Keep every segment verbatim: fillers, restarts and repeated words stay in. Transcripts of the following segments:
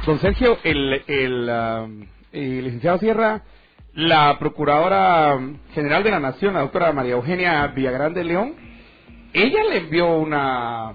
Don Sergio, el, el, uh, el licenciado Sierra, la Procuradora General de la Nación, la doctora María Eugenia Villagrán de León, ella le envió una...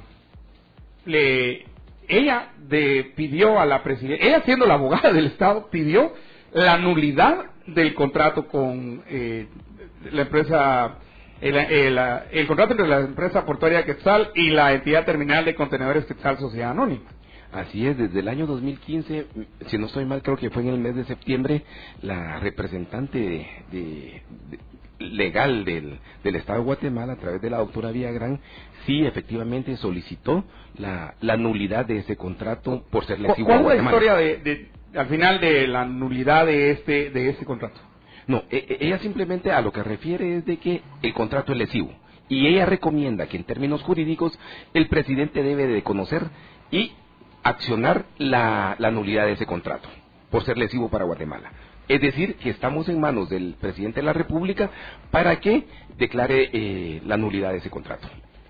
le ella de, pidió a la presidenta, ella siendo la abogada del Estado, pidió la nulidad del contrato con eh, la empresa, el, el, el contrato entre la empresa portuaria Quetzal y la entidad terminal de contenedores Quetzal Sociedad Anónima. Así es, desde el año dos mil quince, si no estoy mal, creo que fue en el mes de septiembre, la representante de, de, de, legal del, del Estado de Guatemala, a través de la doctora Villagrán, sí efectivamente solicitó la, la nulidad de ese contrato por ser lesivo a Guatemala. ¿Cuál es la historia de, de, al final de la nulidad de este, de este contrato? No, e, ella simplemente a lo que refiere es de que el contrato es lesivo, y ella recomienda que en términos jurídicos el presidente debe de conocer y accionar la, la nulidad de ese contrato por ser lesivo para Guatemala. Es decir, que estamos en manos del presidente de la República para que declare eh, la nulidad de ese contrato.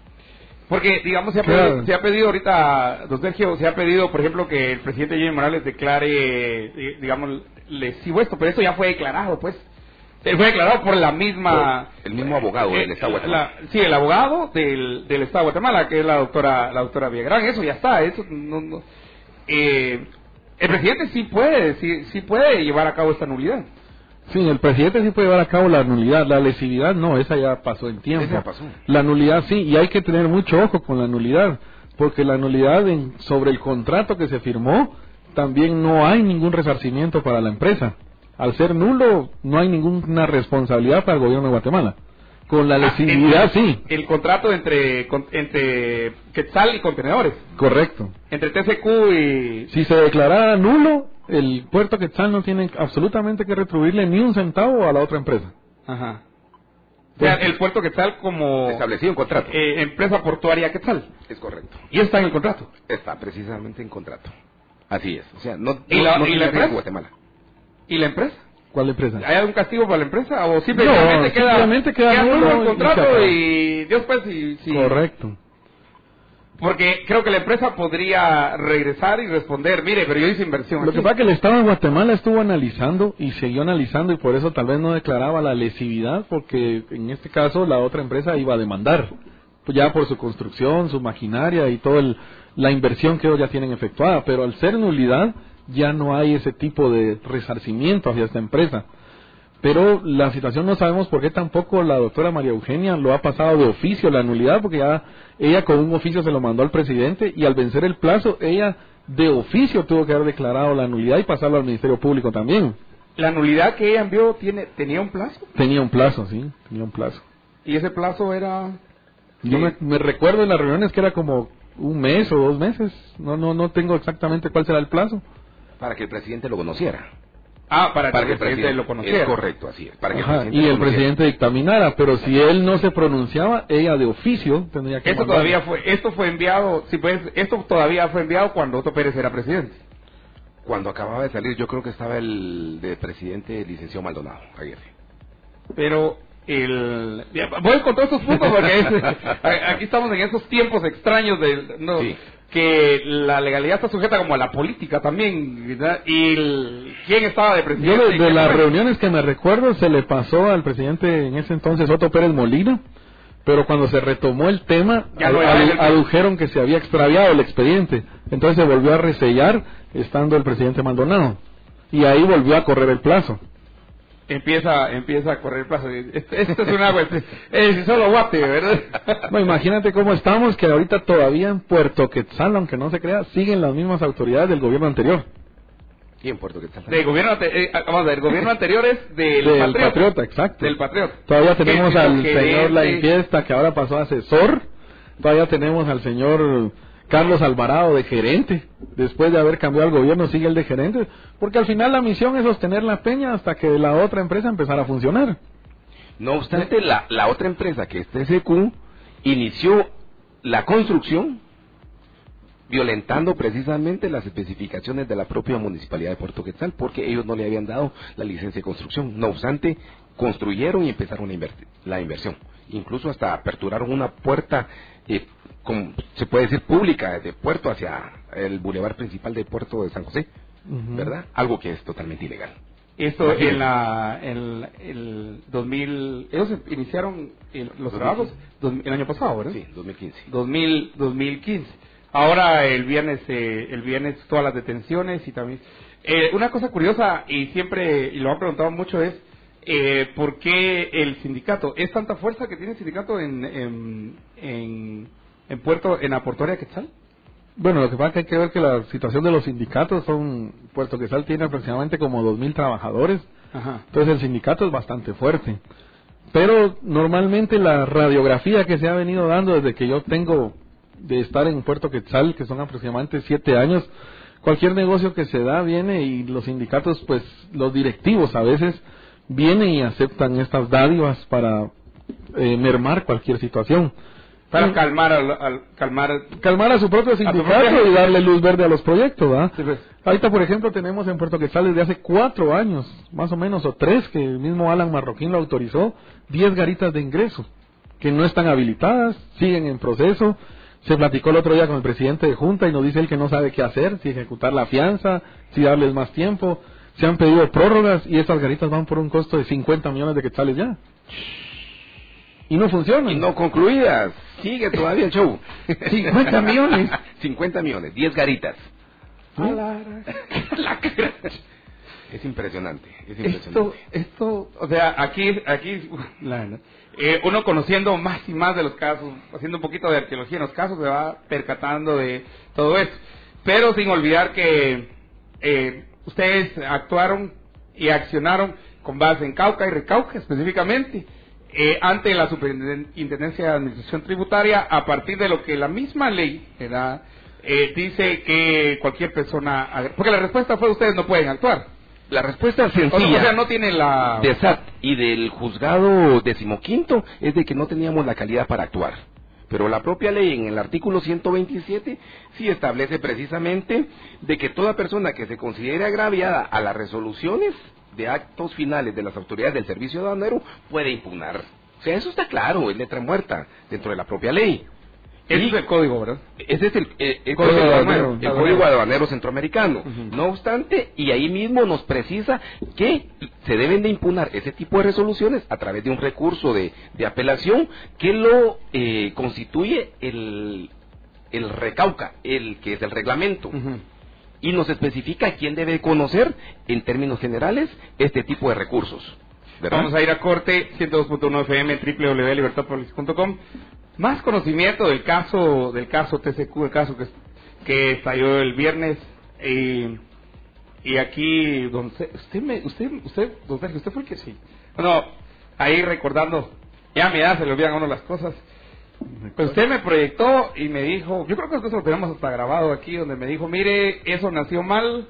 Porque, digamos, se ha, claro. pedido, se ha pedido ahorita, don Sergio, se ha pedido, por ejemplo, que el presidente Jimmy Morales declare, digamos, lesivo esto, pero esto ya fue declarado, pues. Fue declarado por la misma... Por el mismo abogado eh, del Estado de Guatemala. La, sí, el abogado del, del Estado de Guatemala, que es la doctora la doctora Villagrán. Eso ya está. Eso no, no, eh, el presidente sí puede, sí, sí puede llevar a cabo esta nulidad. Sí, el presidente sí puede llevar a cabo la nulidad. La lesividad no, esa ya pasó en tiempo. Esa ya pasó. La nulidad sí, y hay que tener mucho ojo con la nulidad, porque la nulidad en, sobre el contrato que se firmó, también no hay ningún resarcimiento para la empresa. Al ser nulo, no hay ninguna responsabilidad para el gobierno de Guatemala. Con la lesividad, ah, sí. El contrato entre entre Quetzal y contenedores. Correcto. Entre T C Q y... Si se declarara nulo, el puerto Quetzal no tiene absolutamente que retribuirle ni un centavo a la otra empresa. Ajá. O sea, el puerto Quetzal como... establecido en contrato. Eh, empresa portuaria Quetzal. Es correcto. ¿Y está en el contrato? Está precisamente en contrato. Así es. O sea, no, ¿Y no, la, no ¿y la empresa? Guatemala. ¿Y la empresa? ¿Cuál empresa? ¿Hay algún castigo para la empresa? ¿O simplemente no, queda, simplemente queda, queda nulo el contrato y, y Dios pues si, si... Correcto. Porque creo que la empresa podría regresar y responder, mire, pero yo hice inversión. Lo aquí. que pasa es que el Estado de Guatemala estuvo analizando y siguió analizando y por eso tal vez no declaraba la lesividad, porque en este caso la otra empresa iba a demandar, pues ya por su construcción, su maquinaria y toda la inversión que ellos ya tienen efectuada, pero al ser nulidad ya no hay ese tipo de resarcimiento hacia esta empresa. Pero la situación no sabemos por qué tampoco la doctora María Eugenia lo ha pasado de oficio la nulidad, porque ya ella con un oficio se lo mandó al presidente y al vencer el plazo ella de oficio tuvo que haber declarado la nulidad y pasarlo al Ministerio Público también. ¿La nulidad que ella envió tiene tenía un plazo? Tenía un plazo, sí, tenía un plazo. ¿Y ese plazo era...? Yo me, me recuerdo en las reuniones que era como un mes o dos meses, no no no tengo exactamente cuál será el plazo. Para que el presidente lo conociera. Ah, para, para que el presidente, presidente lo conociera. Es correcto, así es. Para que Ajá, el presidente y el conociera. presidente dictaminara, pero si él no se pronunciaba, ella de oficio tendría que... Esto mandar. todavía fue, esto fue enviado, si pues, esto todavía fue enviado cuando Otto Pérez era presidente. Cuando acababa de salir, yo creo que estaba el de presidente el licenciado Maldonado, Aguirre. Pero el... Voy con todos estos puntos porque es, aquí estamos en esos tiempos extraños de... No, sí. Que la legalidad está sujeta como a la política también, ¿verdad? Y el, quién estaba de presidente. Yo de, de las reuniones que me recuerdo se le pasó al presidente en ese entonces Otto Pérez Molina, pero cuando se retomó el tema ya no ad, el... adujeron que se había extraviado el expediente, entonces se volvió a resellar estando el presidente Maldonado y ahí volvió a correr el plazo. Empieza empieza a correr el plazo. Esto, esto es una cuestión. Es solo guate, ¿verdad? No, imagínate cómo estamos, que ahorita todavía en Puerto Quetzal, aunque no se crea, siguen las mismas autoridades del gobierno anterior. ¿Y en Puerto Quetzal? Del gobierno, eh, vamos a ver, el gobierno anterior es del, del patriota, patriota, exacto. Del patriota. Todavía tenemos que, al que señor de, La Infiesta, que ahora pasó a asesor. Todavía tenemos al señor Carlos Alvarado de gerente. Después de haber cambiado el gobierno sigue el de gerente, porque al final la misión es sostener la peña hasta que la otra empresa empezara a funcionar. No obstante, la, la otra empresa, que es T C Q, inició la construcción violentando precisamente las especificaciones de la propia municipalidad de Puerto Quetzal, porque ellos no le habían dado la licencia de construcción. No obstante, construyeron y empezaron a invertir, la inversión. Incluso hasta aperturaron una puerta, eh, como se puede decir, pública, de puerto hacia el bulevar principal del puerto de San José, uh-huh. ¿verdad? Algo que es totalmente ilegal. Esto Imagínate. en la en el dos mil, ellos iniciaron el, los trabajos dos, el año pasado, ¿verdad? Sí, dos mil quince. dos mil, dos mil quince. Ahora el viernes eh, el viernes todas las detenciones y también eh, una cosa curiosa y siempre y lo han preguntado mucho es eh, ¿por qué el sindicato es tanta fuerza que tiene el sindicato en en en, en Puerto en la portuaria Quetzal? Bueno, lo que pasa es que hay que ver que la situación de los sindicatos son... Puerto Quetzal tiene aproximadamente como dos mil trabajadores. Ajá. Entonces el sindicato es bastante fuerte. Pero normalmente la radiografía que se ha venido dando desde que yo tengo de estar en Puerto Quetzal, que son aproximadamente siete años, cualquier negocio que se da viene y los sindicatos, pues los directivos a veces vienen y aceptan estas dádivas para eh, mermar cualquier situación. Para sí. calmar al, al calmar calmar a su propio sindicato propio... y darle luz verde a los proyectos, ¿verdad? Sí, pues. Ahorita, por ejemplo, tenemos en Puerto Quetzal desde hace cuatro años, más o menos, o tres, que el mismo Alan Marroquín lo autorizó, diez garitas de ingreso, que no están habilitadas, siguen en proceso. Se platicó el otro día con el presidente de Junta y nos dice él que no sabe qué hacer, si ejecutar la fianza, si darles más tiempo. Se han pedido prórrogas y estas garitas van por un costo de cincuenta millones de quetzales ya. Y no funcionan. Y no concluidas. Sigue todavía el show. cincuenta millones. cincuenta millones, diez garitas. ¿Sí? La... Es impresionante, es impresionante. Esto, esto, o sea, aquí, aquí, la, eh, uno conociendo más y más de los casos, haciendo un poquito de arqueología en los casos, se va percatando de todo esto. Pero sin olvidar que eh, ustedes actuaron y accionaron con base en Cauca y Recauca específicamente. Eh, ante la Superintendencia de Administración Tributaria, a partir de lo que la misma ley ¿verdad? Eh, dice que cualquier persona... Porque la respuesta fue ustedes no pueden actuar. La respuesta sencilla o sea, no tiene la... de S A T y del juzgado decimoquinto es de que no teníamos la calidad para actuar. Pero la propia ley en el artículo ciento veintisiete sí establece precisamente de que toda persona que se considere agraviada a las resoluciones de actos finales de las autoridades del servicio aduanero puede impugnar. O sea, eso está claro, es letra muerta dentro de la propia ley. Ese es el código, ¿verdad? Ese es el, el, el código aduanero, el código aduanero centroamericano. Uh-huh. No obstante, y ahí mismo nos precisa que se deben de impugnar ese tipo de resoluciones a través de un recurso de, de apelación que lo eh, constituye el, el recauca, el que es el reglamento. Uh-huh. Y nos especifica quién debe conocer, en términos generales, este tipo de recursos. ¿verdad? Vamos a ir a corte, ciento dos punto uno F M, doble u doble u doble u punto libertad punto com. Más conocimiento del caso del caso T C Q, el caso que, que estalló el viernes. Y, y aquí, don C, usted, me, usted, usted, don Sergio, usted fue el que sí. Bueno, ahí recordando, ya me da, se le olvidan a uno las cosas. Pues usted me proyectó y me dijo, yo creo que eso lo tenemos hasta grabado aquí, donde me dijo, mire, eso nació mal,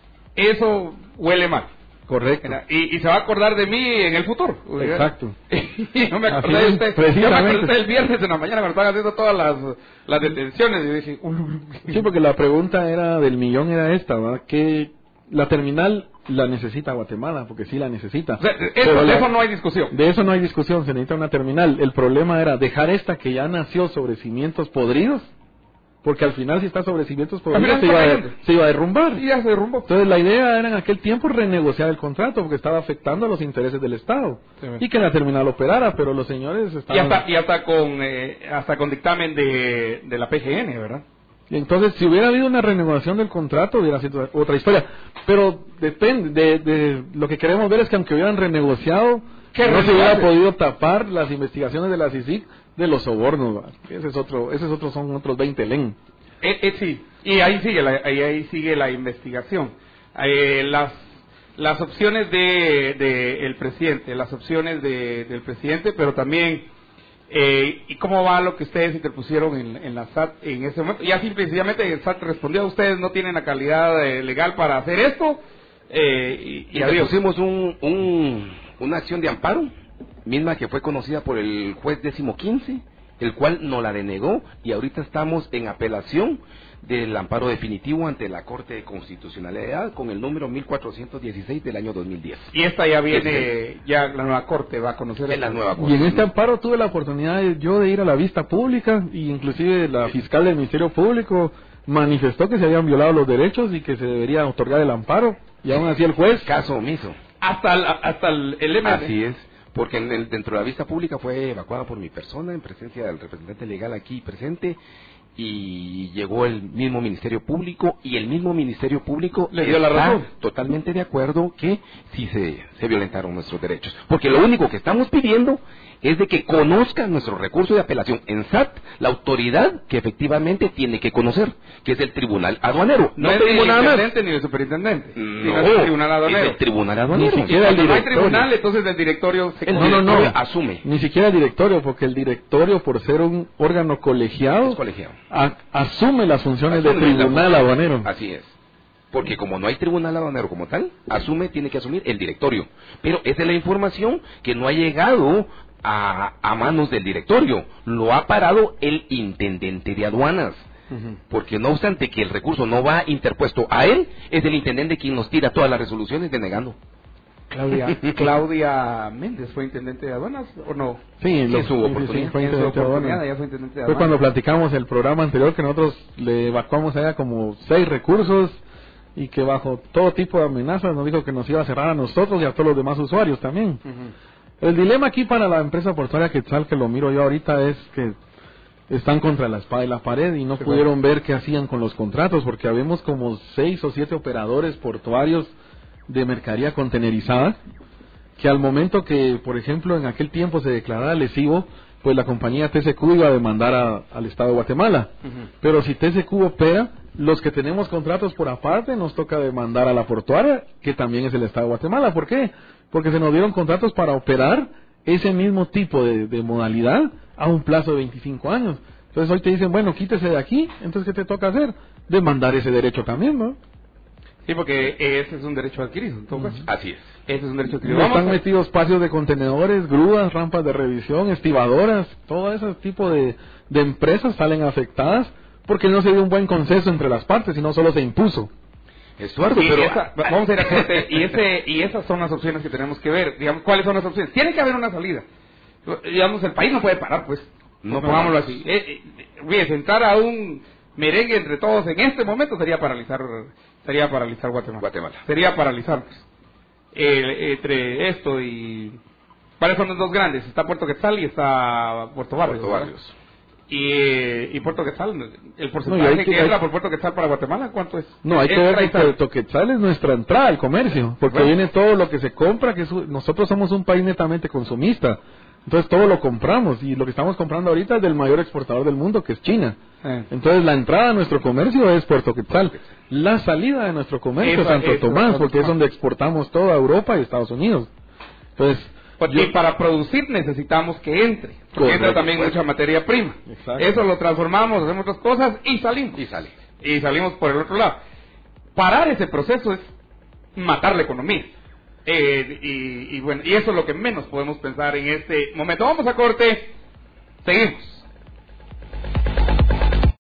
eso huele mal. Correcto. Y, y se va a acordar de mí en el futuro. Exacto. Y no me acordé de usted. Yo me acordé el viernes en la mañana, me estaban haciendo todas las, las detenciones. Y yo dije, uh, sí, porque la pregunta era del millón era esta, ¿verdad? Que la terminal la necesita Guatemala, porque sí la necesita. O sea, eso, de eso no hay discusión. De eso no hay discusión, se necesita una terminal. El problema era dejar esta que ya nació sobre cimientos podridos, porque al final si está sobre cimientos podridos se iba, a, se iba a derrumbar. Y ya se derrumbó. Entonces la idea era en aquel tiempo renegociar el contrato, porque estaba afectando a los intereses del Estado. Sí, y que la terminal operara, pero los señores estaban... Y hasta, y hasta, con, eh, hasta con dictamen de, de la P G N, ¿verdad? Y entonces, si hubiera habido una renegociación del contrato, hubiera sido otra historia. Pero depende, de, de lo que queremos ver es que aunque hubieran renegociado, no se hubiera podido tapar las investigaciones de la C I C I C de los sobornos, ¿verdad? Ese es otro, ese es otro, son otros veinte len. Eh, eh, sí, y ahí sigue la, ahí, ahí sigue la investigación. Eh, las las opciones de, de el presidente, las opciones de, del presidente, pero también Eh, ¿y cómo va lo que ustedes interpusieron en, en la S A T en ese momento? Y así precisamente el S A T respondió, ustedes no tienen la calidad eh, legal para hacer esto, eh, y, y, y adiós. Pusimos un, un, una acción de amparo, misma que fue conocida por el juez décimo quince, el cual nos la denegó, y ahorita estamos en apelación del amparo definitivo ante la Corte de Constitucionalidad con el número mil cuatrocientos dieciséis del año dos mil diez. Y esta ya viene, ya la nueva Corte va a conocer. En la nueva Corte. Y en este amparo tuve la oportunidad de, yo de ir a la vista pública, y inclusive la fiscal del Ministerio Público manifestó que se habían violado los derechos y que se debería otorgar el amparo, y aún así el juez... Caso omiso. Hasta el, hasta el, el M S. Así es, porque en el- dentro de la vista pública fue evacuada por mi persona, en presencia del representante legal aquí presente, y llegó el mismo Ministerio Público, y el mismo Ministerio Público Le dio la está razón. totalmente de acuerdo que sí se, se violentaron nuestros derechos. Porque lo único que estamos pidiendo es de que conozcan nuestro recurso de apelación en S A T, la autoridad que efectivamente tiene que conocer, que es el Tribunal Aduanero. No, No es ni pedimos el nada más. intendente ni el superintendente. No, sino es el Tribunal Aduanero. es el Tribunal Aduanero. Ni Y siquiera el cuando no hay directorio. tribunal, entonces el directorio se El No, no, no. directorio asume. Ni siquiera el directorio, porque el directorio, por ser un órgano colegiado, Es colegiado. a- asume las funciones del Asume la tribunal función. aduanero. Así es. Porque como no hay tribunal aduanero como tal, asume, tiene que asumir el directorio. Pero esa es la información que no ha llegado a, a manos del directorio. Lo ha parado el intendente de aduanas. Porque no obstante que el recurso no va interpuesto a él, es el intendente quien nos tira todas las resoluciones denegando. Claudia, Claudia Méndez fue intendente de aduanas, ¿o no? Sí, Sí, lo- su oportunidad. fue En su intendente de oportunidad, aduanas. ella fue intendente de Fue aduanas. cuando platicamos el programa anterior que nosotros le evacuamos a ella como seis recursos y que bajo todo tipo de amenazas nos dijo que nos iba a cerrar a nosotros y a todos los demás usuarios también. Ujú. El dilema aquí para la empresa portuaria Quetzal, que lo miro yo ahorita, es que están contra la espada y la pared y no Sí, pudieron ver qué hacían con los contratos, porque habemos como seis o siete operadores portuarios de mercadería contenerizada, que al momento que, por ejemplo, en aquel tiempo se declarara lesivo, pues la compañía T S Q iba a demandar a- al Estado de Guatemala. Ujú. Pero si T S Q opera, los que tenemos contratos por aparte nos toca demandar a la portuaria, que también es el Estado de Guatemala. ¿Por qué? Porque se nos dieron contratos para operar ese mismo tipo de, de modalidad a un plazo de veinticinco años. Entonces hoy te dicen, bueno, quítese de aquí, entonces ¿qué te toca hacer? Demandar ese derecho también, ¿no? Sí, porque ese es un derecho adquirido, en todo caso. Así es. Ese es un derecho adquirido. No Vamos están a- metidos espacios de contenedores, grúas, rampas de revisión, estibadoras, todo ese tipo de, de empresas salen afectadas porque no se dio un buen consenso entre las partes, sino solo se impuso. Estuardo, Y pero... esa- vamos a ir a corte, y, ese, y esas son las opciones que tenemos que ver. Digamos, ¿cuáles son las opciones? Tiene que haber una salida. Digamos, el país no puede parar, pues. No pongámoslo podemos. así. Eh, eh, oye, sentar a un merengue entre todos en este momento sería paralizar sería paralizar Guatemala. Guatemala. Sería paralizar, pues. Eh, entre esto y... ¿Cuáles son los dos grandes? Está Puerto Quetzal y está Puerto Barrios. Puerto ¿verdad? Barrios. Y, eh, y Puerto Quetzal, el porcentaje No, y hay que- que hay- entra por Puerto Quetzal para Guatemala, ¿cuánto es? No, hay que ver Entra que y sale. Puerto Quetzal es nuestra entrada al comercio, porque Bueno. viene todo lo que se compra, que es u- nosotros somos un país netamente consumista, entonces todo lo compramos, y lo que estamos comprando ahorita es del mayor exportador del mundo, que es China. Eh. Entonces la entrada a nuestro comercio es Puerto Quetzal, la salida de nuestro comercio es Esa- Santo esa- Tomás, Santo porque es Tomás. donde exportamos todo a Europa y Estados Unidos. Entonces, Porque yo- para producir necesitamos que entre. Porque Correcto. entra también mucha materia prima. Exacto. Eso lo transformamos, hacemos otras cosas y salimos. Y sale. Y salimos por el otro lado. Parar ese proceso es matar la economía. Eh, y, y bueno, y eso es lo que menos podemos pensar en este momento. Vamos a corte. Seguimos.